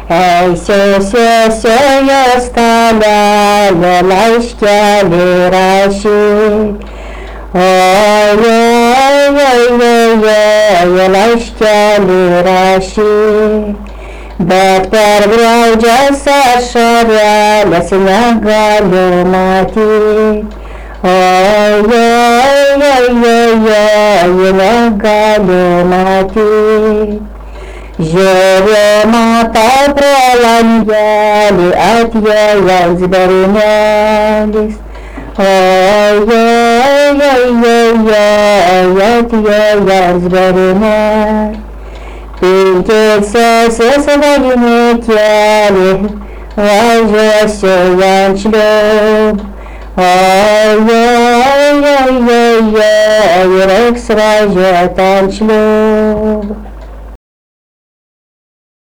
Ey sesyoyo stala laiškelį rašyk. Oi, laiškelį rašyk. Bet per graudžias ašareles negaliu matyt. Oi, negaliu matyt. Žiūriu, matau pro langelį atėjęs bernelis. Oi, atėjęs bernelis. Penkias sesės vaginikėlį, važiuosiu ant šliūbų. Oi, reiks važiuot ant šliūbų.